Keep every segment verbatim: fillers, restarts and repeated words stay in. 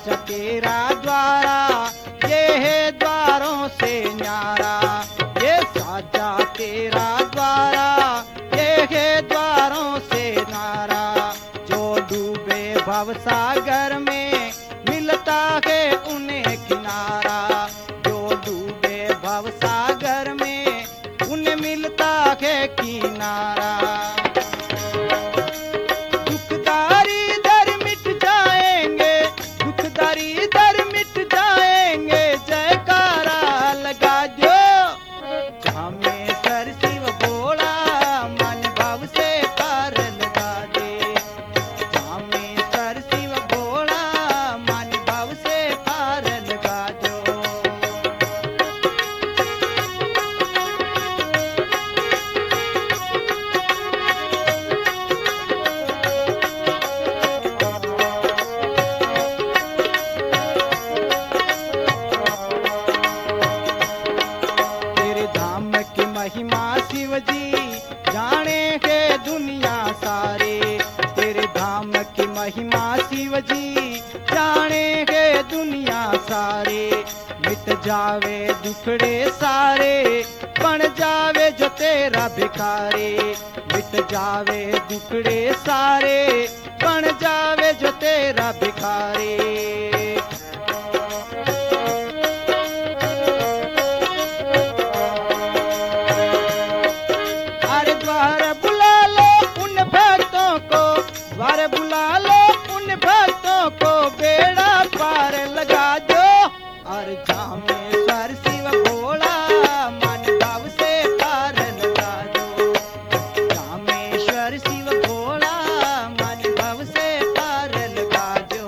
साचा तेरा द्वारा, ये है द्वारों से न्यारा। ये साचा तेरा द्वारा, ये है द्वारों से न्यारा। जो डूबे भव सागर में, मिलता है उन्हें किनारा। जो डूबे भव सागर में, उन्हें मिलता है किनारा। दुखदारी दर मिट जाएंगे, दुखदारी दर मिट जाएंगे, जयकारा लगा जो। कामेश्वर शिव भोला, मन भाव से पार लगा दे। कामेश्वर शिव भोला, मन भाव से पार लगा दो। तेरे धाम की महिमा शिव जी, जाने है दुनिया सारे। तेरे धाम की महिमा शिव जी, जाने है दुनिया सारे। मिट जावे दुखड़े सारे, बन जावे जो तेरा भिखारी। मिट जावे दुखड़े सारे, बन जावे जो तेरा भिखारी। अरे द्वार बुला लो उन भक्तों को, द्वार बुला लो उन भक्तों को, बेड़ा पार लगा दो। और कामेश्वर शिव भोला, मन भाव से पार लगा दो। कामेश्वर शिव भोला, मन भाव से पार लगा दो।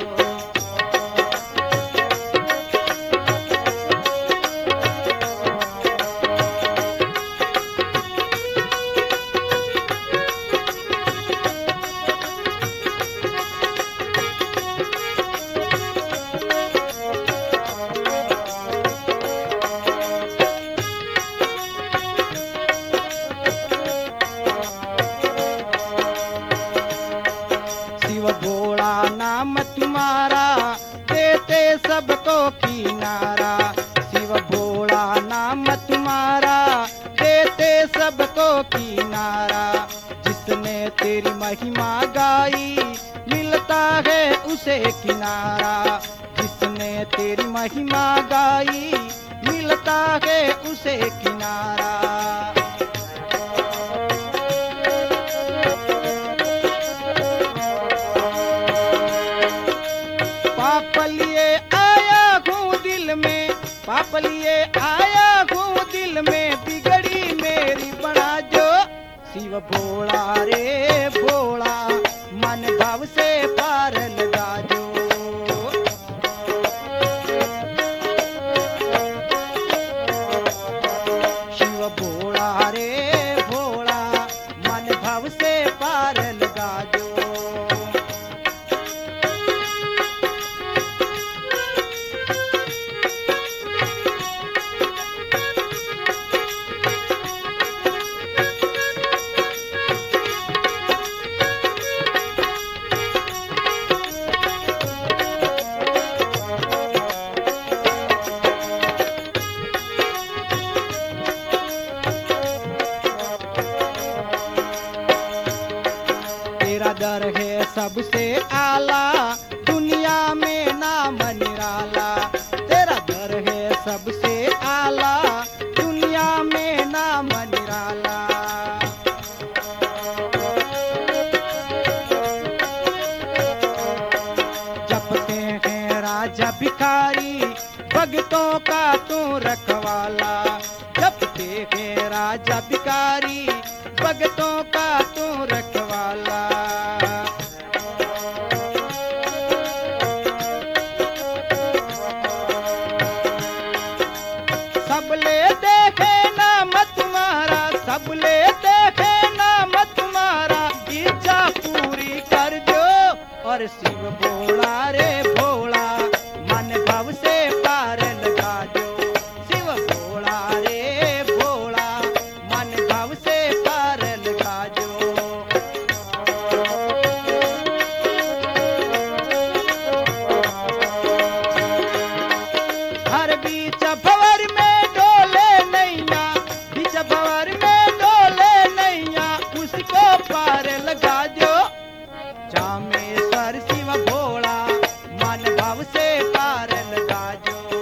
शिव भोला नाम तुम्हारा, देते सबको किनारा। शिव भोला नाम तुम्हारा, देते सबको किनारा। जिसने तेरी महिमा गाई, मिलता है उसे किनारा। जिसने तेरी महिमा गाई, मिलता है उसे किनारा। पाप लिए आया हूँ दिल में, पाप लिए आया हूँ दिल में, बिगड़ी मेरी बना जो। शिव भोला रे भोला, मन भाव से पार लगा जो। शिव भोला रे भोला, मन भाव से पार लगा जो। तेरा दर है सबसे आला, दुनिया में नाम निराला। तेरा दर है सबसे आला, दुनिया में नाम निराला। जपते हैं राजा भिखारी, भक्तों का तू रखवाला। जपते हैं राजा भिखारी, भक्तों का तू रखवाला। सब ले देखे नाम तुम्हारा, सब ले देखे नाम तुम्हारा, इच्छा पूरी कर जो। और शिव भोला रे भोला, मन भाव से पार लगा जो। शिव भोला रे भोला, मन भाव से पार लगा जो। भाव से पार लगाजो।